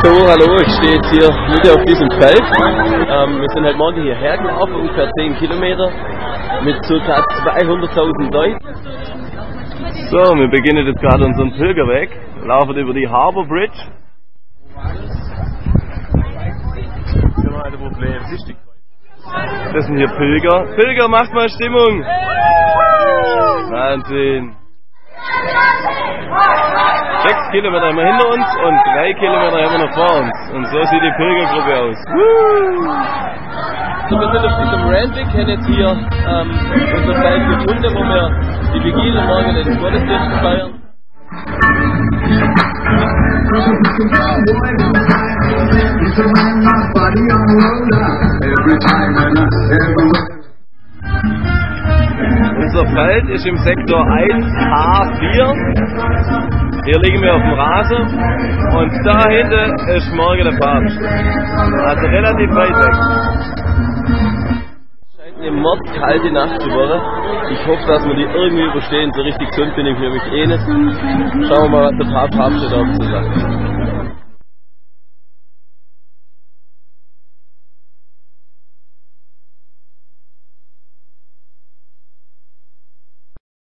So, hallo, ich stehe jetzt hier wieder auf diesem Feld. Wir sind heute Morgen hierher gelaufen, ungefähr 10 Kilometer, mit ca. 200.000 Leuten. So, wir beginnen jetzt gerade unseren Pilgerweg, laufen über die Harbour Bridge. Das sind hier Pilger. Pilger, macht mal Stimmung! Wahnsinn! 6 Kilometer haben wir hinter uns und 3 Kilometer haben wir noch vor uns. Und so sieht die Pilgergruppe aus. So, wir sind auf diesem Randweg, haben jetzt hier unser Feld gefunden, wo wir die Vigilie morgen den Gottesdienst feiern. Unser Feld ist im Sektor 1H4. Hier liegen wir auf dem Rasen und da hinten ist morgen der Papst. Also relativ weit weg. Es scheint eine mordkalte Nacht zu werden. Ich hoffe, dass wir die irgendwie überstehen. So richtig gesund bin ich nämlich eh nicht. Schauen wir mal, was der Papst dazu sagt.